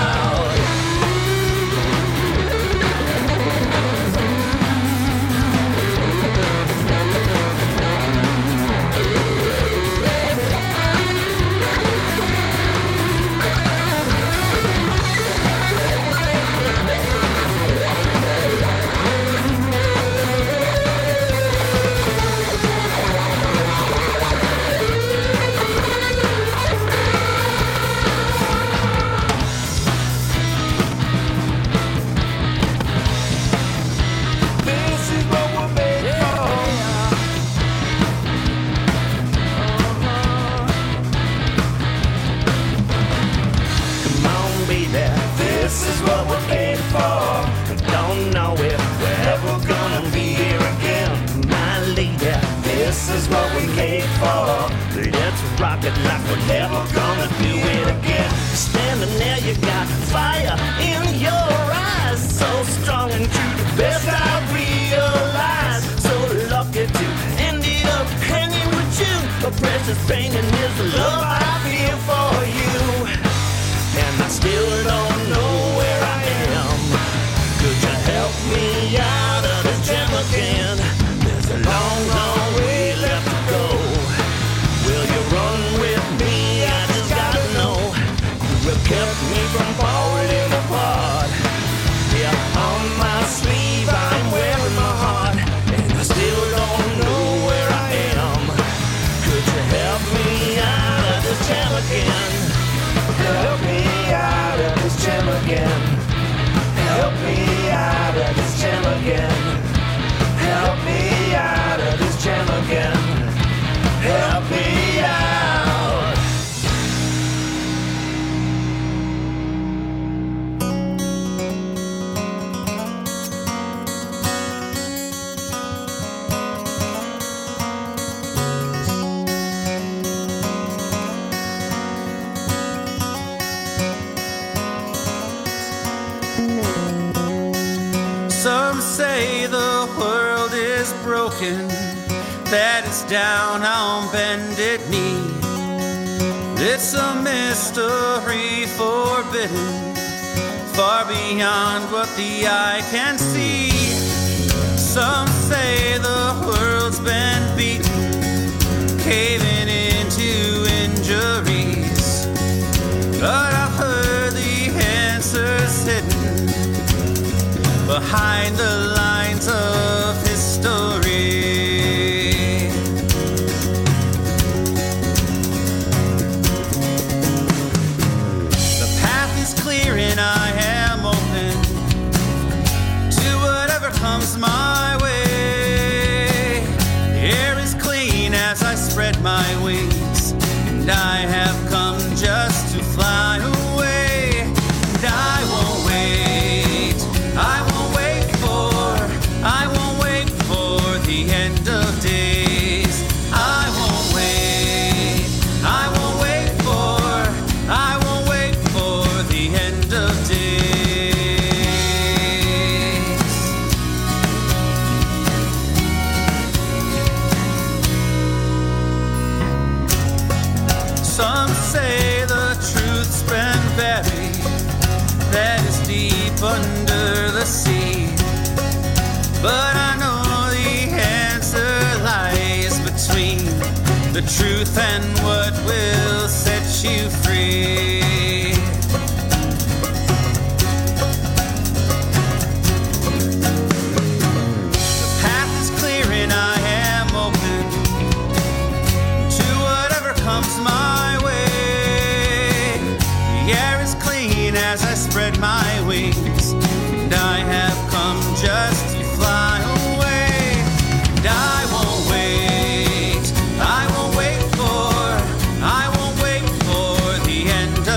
G: This is what we came for. Let's rock it like we're never gonna do it again. Standing there, you got fire in your eyes, so strong and true, the best I realize. So lucky to end up hanging with you. A precious thing and is the love I feel for you. And I still don't know where I am. Could you help me out of this jam again? There's a long, long way left to go. Will you run with me? I just gotta know. You have kept me from falling apart. Yeah, on my sleeve I'm wearing my heart, and I still don't know where I am. Could you help me out of this jam again? Help me out of this jam again. Help me out of this jam again. Help me out of this jam again. Help me out.
C: Some say the world is broken, that it's down on bended knee. It's a mystery forbidden, far beyond what the eye can see. Some say the world's been beaten, caving into injuries, but I've heard the answers hidden behind the lines of history. The path is clear and I am open to whatever comes my way. The air is clean as I spread my wings, and I have come just to fly away. And I won't wait, I won't wait for the end of days. I won't wait, I won't wait for the end of days. Some say the truth's been buried, that is deep under the sea. But I know the answer lies between the truth and what will set you free. The path is clear and I am open to whatever comes my way. The air is clean as I spread my wings, and I have come just to fly away. And I won't wait, I won't wait for the end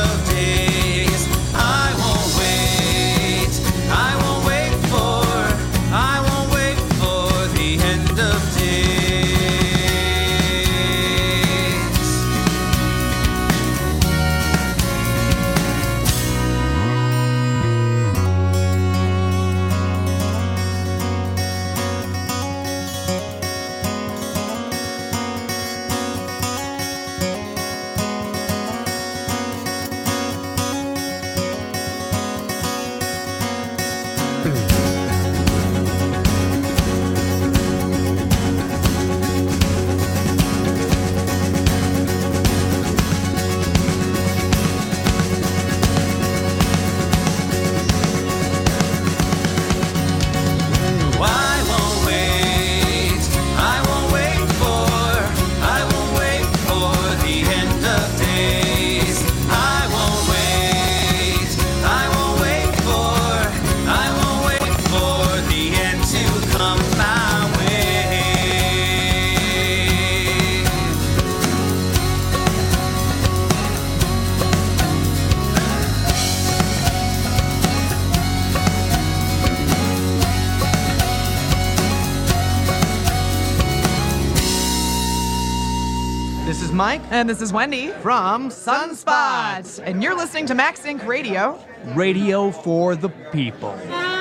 D: This is Mike.
H: And this is Wendy
D: from Sunspot.
H: And you're listening to Max Inc. Radio.
D: Radio for the people.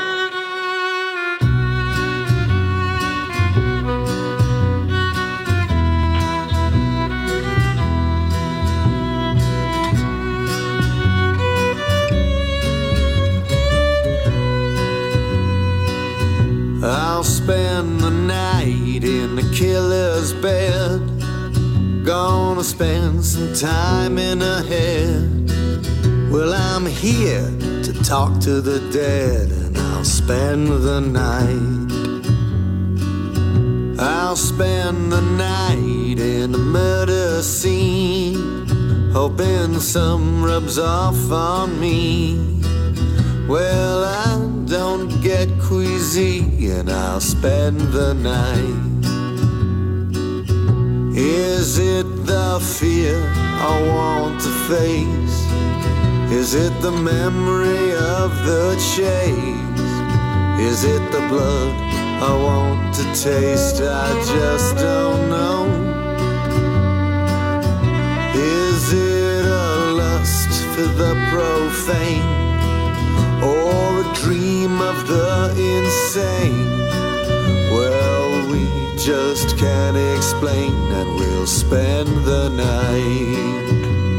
C: I'll spend the night in the killer's bed. Gonna spend some time in her head. Well, I'm here to talk to the dead, and I'll spend the night. I'll spend the night in a murder scene, hoping some rubs off on me. Well, I don't get queasy, and I'll spend the night. Is it the fear I want to face? Is it the memory of the chase? Is it the blood I want to taste? I just don't know. Is it a lust for the profane, or a dream of the insane? Well, we just can't explain, and we'll spend the night.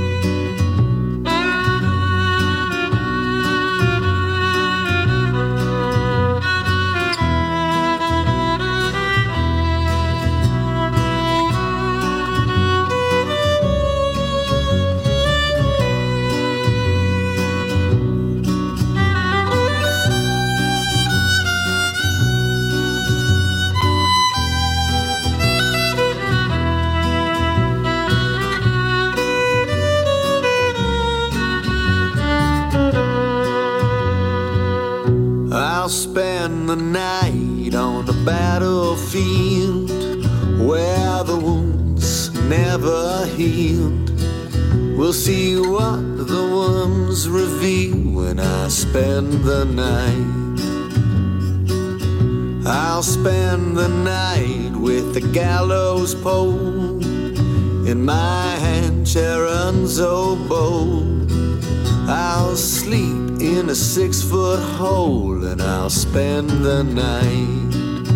C: I'll spend the night on the battlefield where the wounds never healed. We'll see what the worms reveal when I spend the night. I'll spend the night with the gallows pole in my hand, Sharon's oboe. I'll sleep in a 6-foot hole, and I'll spend the night.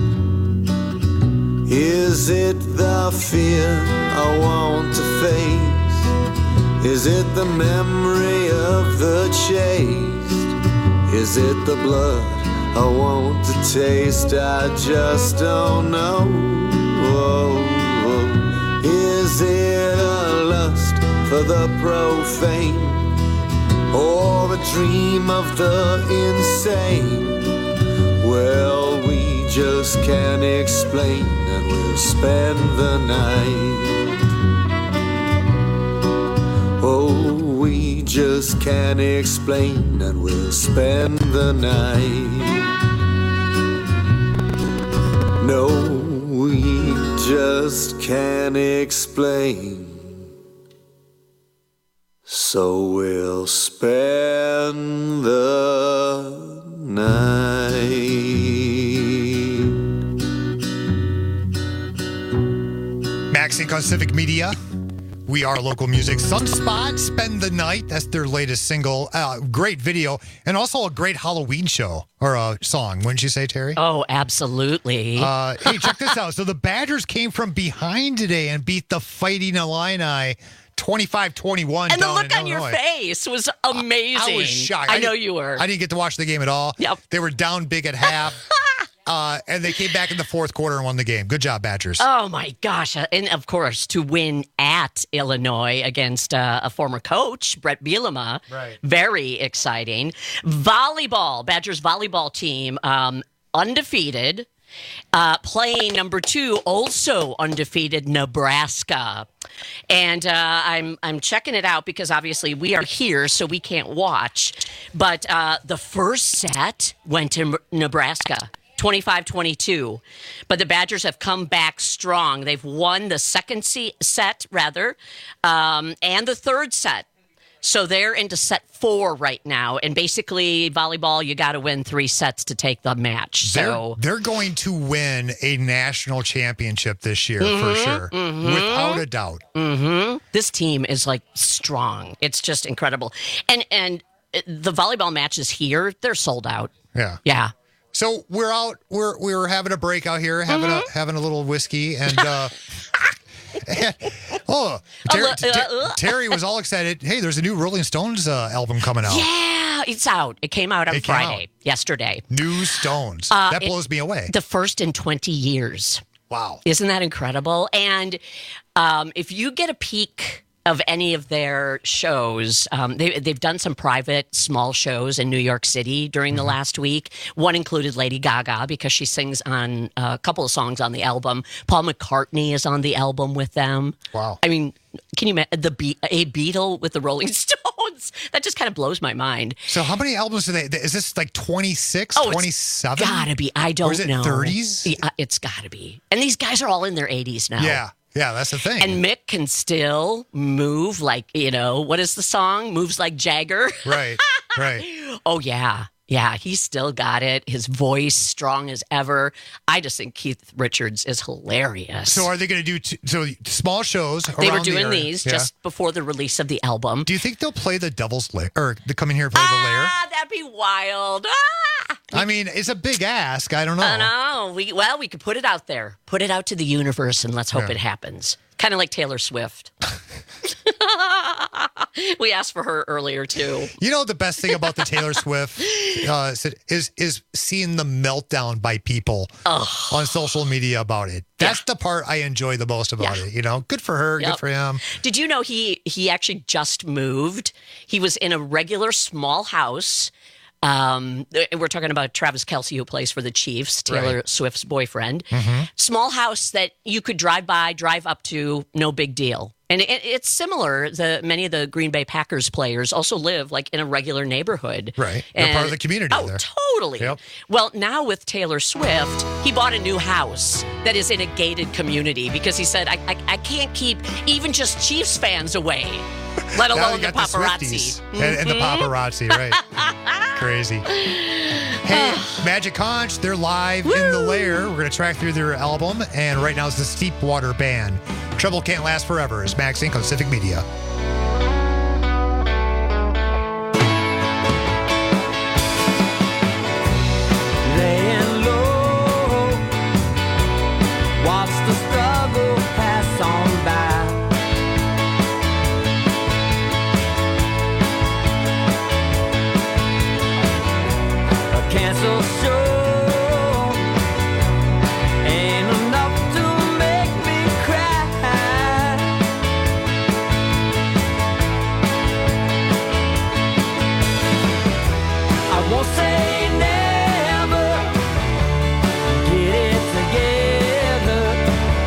C: Is it the fear I want to face? Is it the memory of the chase? Is it the blood I want to taste? I just don't know. Is it a lust for the profane, or a dream of the insane? Well, we just can't explain, and we'll spend the night. Oh, we just can't explain, and we'll spend the night. No, we just can't explain, so we'll spend the night.
T: Max Inc. on Civic Media. We are local music. Sunspot, Spend the Night. That's their latest single. Great video. And also a great Halloween show or a song. Wouldn't you say, Terry?
B: Oh, absolutely.
T: Hey, check this out. So the Badgers came from behind today and beat the Fighting Illini 25-21.
B: And the look on your face was amazing.
T: I was shocked.
B: I know you were.
T: I didn't get to watch the game at all.
B: Yep.
T: They were down big at half. And they came back in the fourth quarter and won the game. Good job, Badgers.
B: Oh, my gosh. And, of course, to win at Illinois against a former coach, Brett Bielema.
T: Right.
B: Very exciting. Volleyball, Badgers volleyball team, undefeated. Playing number 2, also undefeated, Nebraska. And I'm checking it out because obviously we are here, so we can't watch. But the first set went to Nebraska, 25-22. But the Badgers have come back strong. They've won the second set, and the third set. So they're into set 4 right now. And basically, volleyball, you got to win 3 sets to take the match. So
T: they're going to win a national championship this year for sure, without a doubt.
B: This team is like strong. It's just incredible. And the volleyball matches here, they're sold out.
T: Yeah.
B: Yeah.
T: So we're out. We're having a break out here, having a little whiskey, and Terry was all excited. Hey, there's a new Rolling Stones album coming out.
B: Yeah, it's out. It came out on Friday, yesterday.
T: New Stones. That blows me away.
B: The first in 20 years.
T: Wow.
B: Isn't that incredible? And if you get a peek of any of their shows, they've done some private small shows in New York City during the last week. One included Lady Gaga because she sings on a couple of songs on the album. Paul McCartney is on the album with them.
T: Wow.
B: I mean, can you imagine a Beatle with the Rolling Stones? That just kind of blows my mind.
T: So how many albums do they? Is this like 26, 27?
B: It's gotta be. I don't know.
T: Or is it 30s?
B: Yeah, it's gotta be. And these guys are all in their 80s now.
T: Yeah. Yeah, that's the thing.
B: And Mick can still move like, what is the song? Moves like Jagger.
T: Right.
B: Oh, yeah. Yeah, he's still got it. His voice strong as ever. I just think Keith Richards is hilarious.
T: So are they going to do small shows?
B: They were doing these just before the release of the album.
T: Do you think they'll play the Devil's Lair, or they come in here and play the Lair?
B: That'd be wild.
T: I mean, it's a big ask. I don't know.
B: I know. We could put it out there. Put it out to the universe and let's hope it happens. Kind of like Taylor Swift. We asked for her earlier, too.
T: You know, the best thing about the Taylor Swift is seeing the meltdown by people on social media about it. That's the part I enjoy the most about it. Good for her. Good for him.
B: Did you know he actually just moved? He was in a regular small house. We're talking about Travis Kelce, who plays for the Chiefs, Taylor Swift's boyfriend. Small house that you could drive up to, no big deal. And it's similar. Many of the Green Bay Packers players also live like in a regular neighborhood.
T: Right. They're part of the community there.
B: Totally.
T: Yep.
B: Well, now with Taylor Swift, he bought a new house that is in a gated community because he said, I can't keep even just Chiefs fans away, let alone the paparazzi.
T: And the paparazzi, right. Crazy. Hey, Magic Conch, they're live in the Lair. We're going to track through their album, and right now it's the Steepwater Band. Trouble Can't Last Forever is Max Inc. on Civic Media.
G: Laying low, watch the struggle pass on by. A cancel show ain't enough to make me cry. I won't say never, get it together.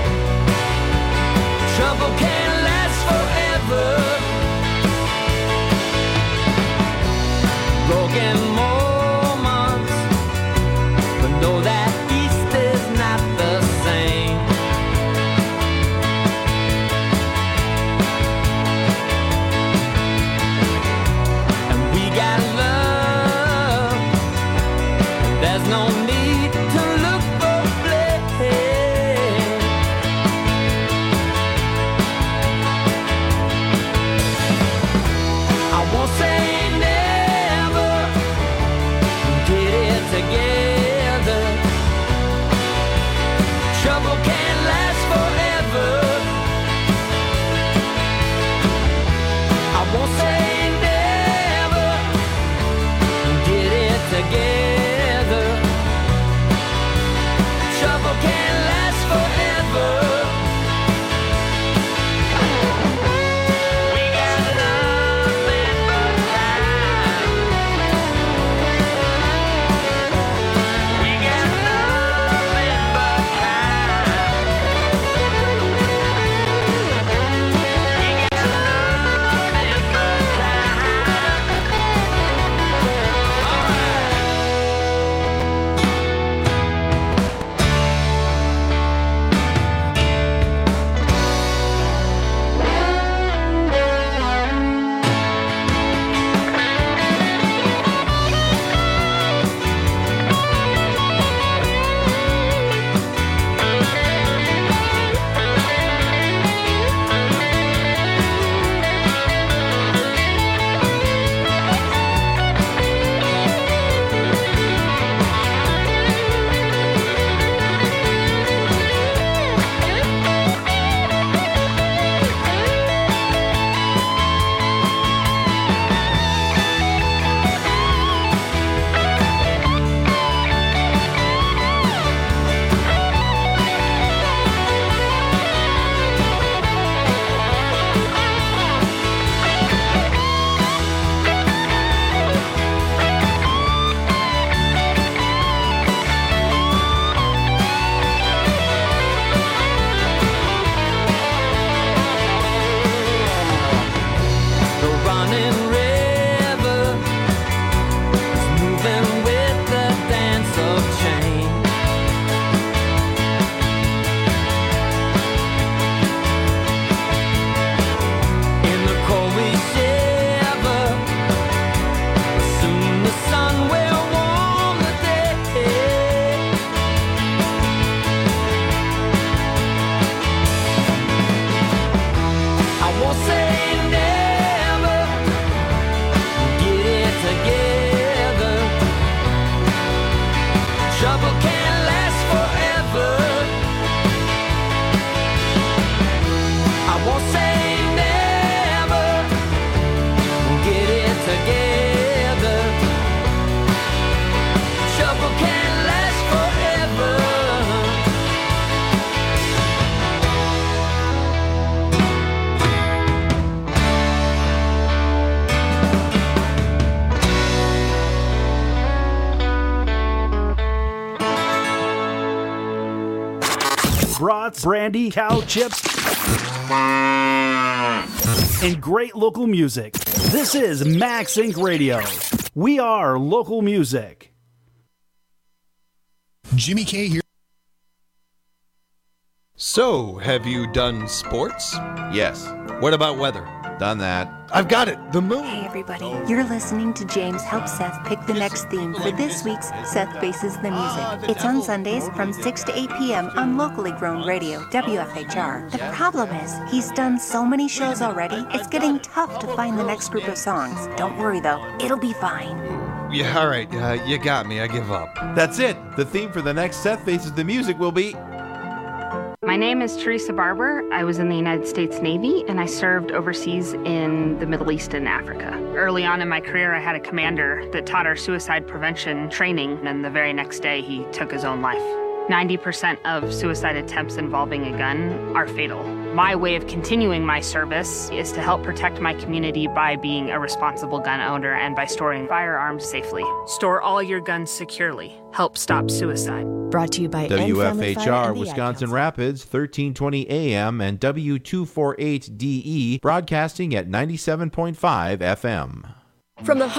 I: nuts, brandy, cow chips, and great local music. This is Max Inc. Radio. We are local music.
T: Jimmy K here.
J: So, have you done sports?
K: Yes.
J: What about weather?
K: Done that.
J: I've got it. The moon.
L: Hey, everybody. You're listening to James help Seth pick the next theme for this week's Seth Faces the Music. It's on Sundays from 6 to 8 p.m. on locally grown radio, WFHR. The problem is, he's done so many shows already, it's getting tough to find the next group of songs. Don't worry, though. It'll be fine.
J: Yeah, all right. You got me. I give up.
K: That's it. The theme for the next Seth Faces the Music will be...
M: My name is Teresa Barber. I was in the United States Navy, and I served overseas in the Middle East and Africa. Early on in my career, I had a commander that taught our suicide prevention training, and the very next day, he took his own life. 90% of suicide attempts involving a gun are fatal. My way of continuing my service is to help protect my community by being a responsible gun owner and by storing firearms safely. Store all your guns securely. Help stop suicide.
N: Brought to you by
K: WFHR Wisconsin Rapids, 1320 AM and W248DE, broadcasting at 97.5 FM.
N: From the